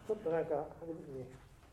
ちょっとなんかあれですね。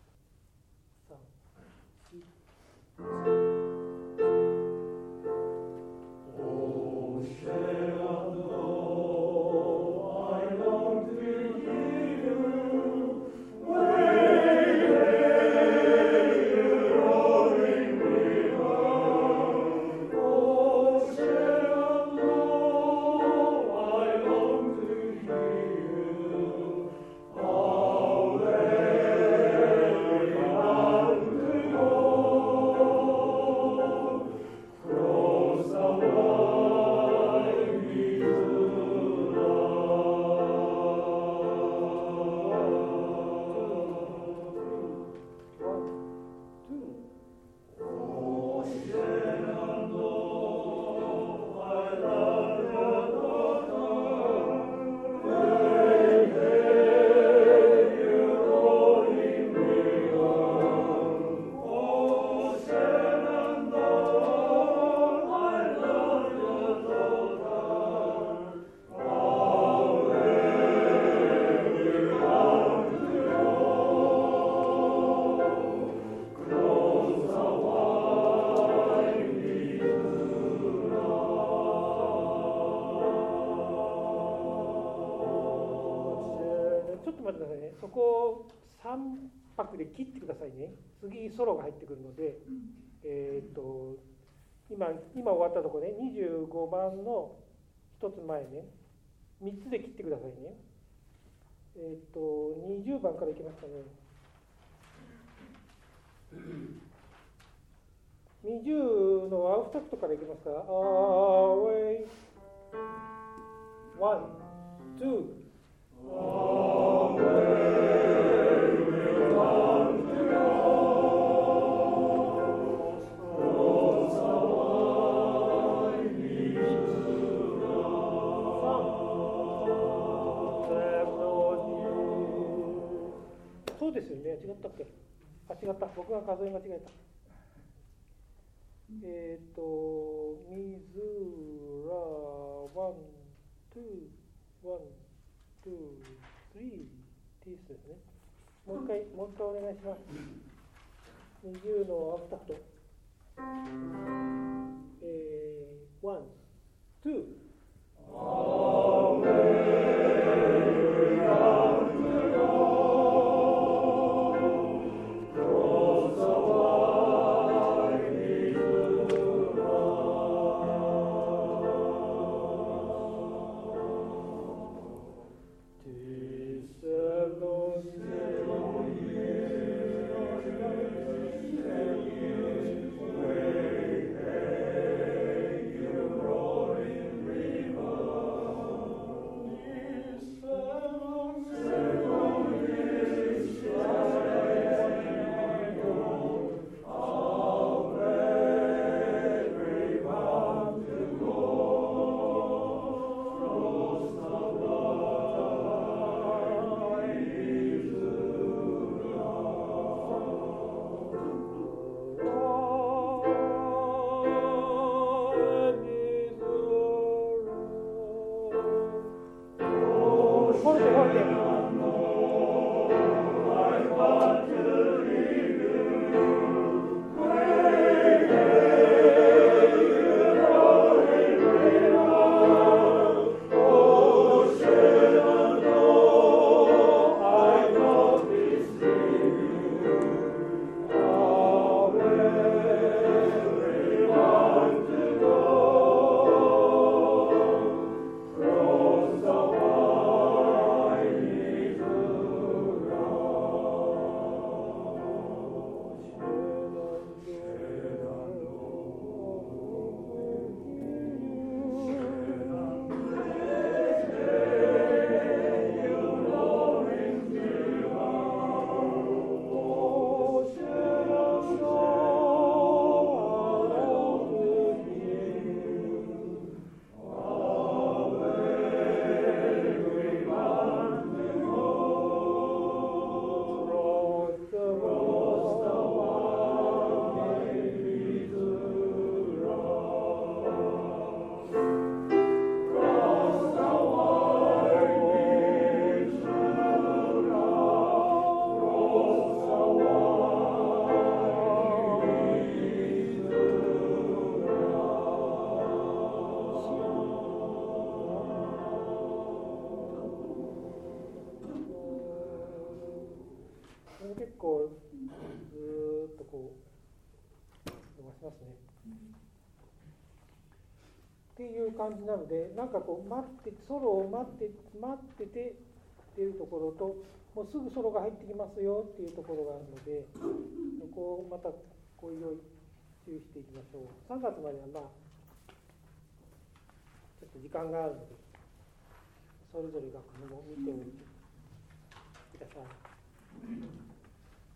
そこを3拍で切ってくださいね。次ソロが入ってくるので、今終わったところね、25番の1つ前ね、3つで切ってくださいね。20番からいきますかね。20のアウフタクトからいきますか。Away 1、2そうですよね。違ったっけ？あ、違った。僕が数え間違えた。水らワン、ツー、ワン、ツー、スリー、ティースですね。もう一回お願いします。20のアフタクト。ワン、ツー。 結構ずーっとこう伸ばしますね。っていう感じなので、なんかこうソロを待っててっていうところと、もうすぐソロが入ってきますよっていうところがあるので、こうまたこういう注意していきましょう。3月まではまあちょっと時間があるので、それぞれ楽譜も見ておいてください。